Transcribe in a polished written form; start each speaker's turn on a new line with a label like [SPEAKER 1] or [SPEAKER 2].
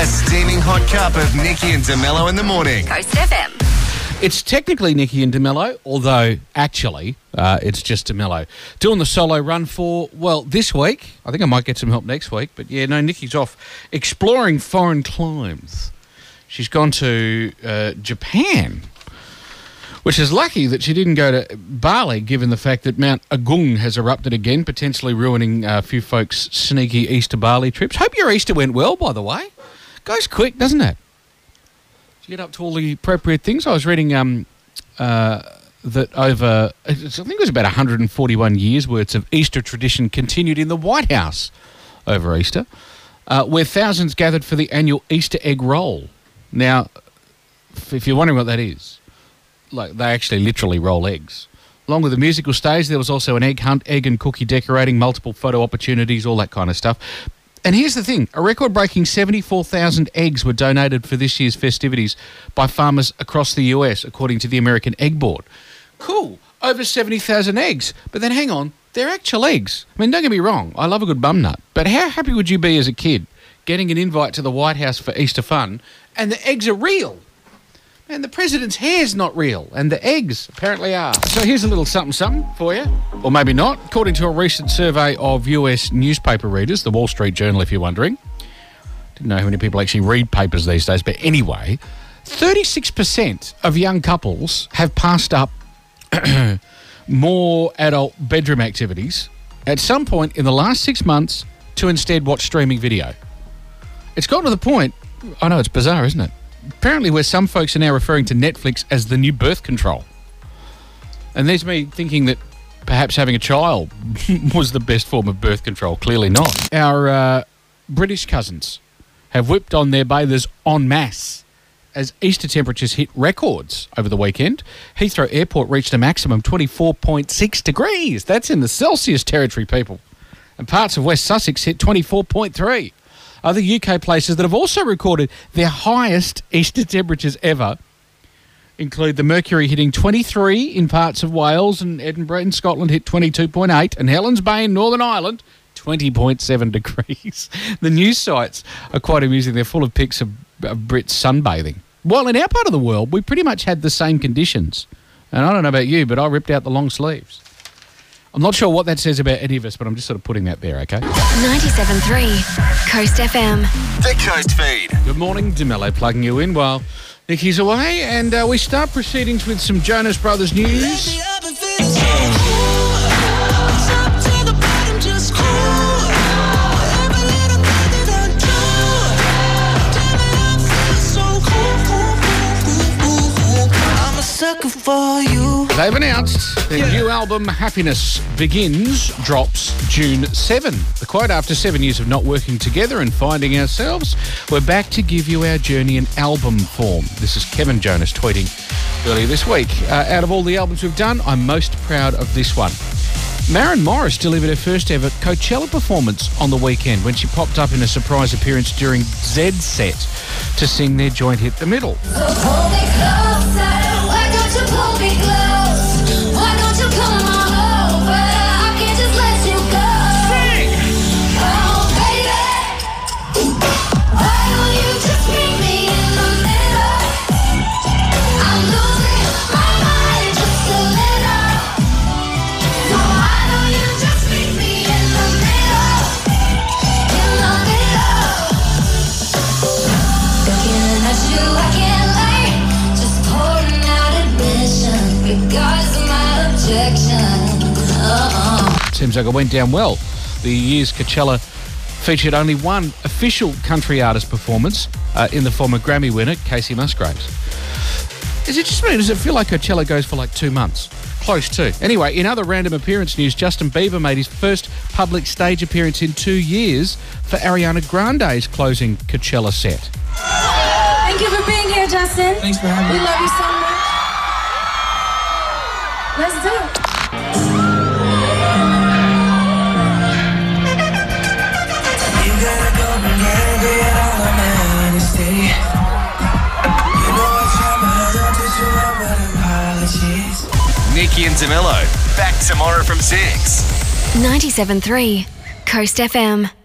[SPEAKER 1] steaming hot cup of Nikki and DeMello in the morning.
[SPEAKER 2] Coast FM.
[SPEAKER 3] It's technically Nikki and DeMello, although actually it's just DeMello. Doing the solo run for, well, this week. I think I might get some help next week. But yeah, no, Nikki's off exploring foreign climes. She's gone to Japan, which is lucky that she didn't go to Bali, given the fact that Mount Agung has erupted again, potentially ruining a few folks' sneaky Easter Bali trips. Hope your Easter went well, by the way. Goes quick, doesn't it? Did you get up to all the appropriate things? I was reading that over, I think it was about 141 years' worth of Easter tradition continued in the White House over Easter, where thousands gathered for the annual Easter egg roll. Now, if you're wondering what that is, like they actually literally roll eggs. Along with the musical stage, there was also an egg hunt, egg and cookie decorating, multiple photo opportunities, all that kind of stuff. And here's the thing, a record-breaking 74,000 eggs were donated for this year's festivities by farmers across the US, according to the American Egg Board. Cool, over 70,000 eggs. But then hang on, they're actual eggs. I mean, don't get me wrong, I love a good bum nut. But how happy would you be as a kid getting an invite to the White House for Easter fun and the eggs are real? And the president's hair's not real, and the eggs apparently are. So here's a little something for you, or maybe not. According to a recent survey of US newspaper readers, the Wall Street Journal, if you're wondering. Didn't know how many people actually read papers these days, but anyway, 36% of young couples have passed up more adult bedroom activities at some point in the last 6 months to instead watch streaming video. It's gotten to the point, I know it's bizarre, isn't it? Apparently where some folks are now referring to Netflix as the new birth control. And there's me thinking that perhaps having a child was the best form of birth control. Clearly not. Our British cousins have whipped on their bathers en masse as Easter temperatures hit records over the weekend. Heathrow Airport reached a maximum 24.6 degrees. That's in the Celsius territory, people. And parts of West Sussex hit 24.3. Other UK places that have also recorded their highest Easter temperatures ever include the Mercury hitting 23 in parts of Wales, and Edinburgh in Scotland hit 22.8, and Helens Bay in Northern Ireland, 20.7 degrees. The news sites are quite amusing. They're full of pics of Brits sunbathing. Well, in our part of the world, we pretty much had the same conditions. And I don't know about you, but I ripped out the long sleeves. I'm not sure what that says about any of us, but I'm just sort of putting that there, okay?
[SPEAKER 2] 97.3 Coast FM.
[SPEAKER 1] The Coast Feed.
[SPEAKER 3] Good morning, DeMello plugging you in while Nikki's away, and we start proceedings with some Jonas Brothers news.
[SPEAKER 4] For you.
[SPEAKER 3] They've announced their new album, Happiness Begins, drops June 7. The quote, after 7 years of not working together and finding ourselves, we're back to give you our journey in album form. This is Kevin Jonas tweeting earlier this week. Out of all the albums we've done, I'm most proud of this one. Maren Morris delivered her first ever Coachella performance on the weekend when she popped up in a surprise appearance during Zed's set to sing their joint hit, The Middle.
[SPEAKER 5] So hold me closer, why don't you pull me close? Why don't you come on over? I can't just let you go. Sing! Oh, baby, why don't you just meet me in the middle? I'm losing my mind just a little. So why don't you just meet me in the middle? In the middle. Looking at you, I can't lie. Just pouring out admission because of my objection.
[SPEAKER 3] Seems like it went down well. The year's Coachella featured only one official country artist performance in the form of Grammy winner Casey Musgraves. Is it just me? Does it feel like Coachella goes for like 2 months? Close to. Anyway, in other random appearance news, Justin Bieber made his first public stage appearance in 2 years for Ariana Grande's closing Coachella set.
[SPEAKER 6] Thank you for being here, Justin.
[SPEAKER 4] Thanks for having me.
[SPEAKER 6] We love you so much. Let's do it.
[SPEAKER 4] You gotta go and get all of my honesty. You know I try, but I don't do too well with apologies.
[SPEAKER 1] Nikki and DeMello, back tomorrow from 6.
[SPEAKER 2] 97.3 Coast FM.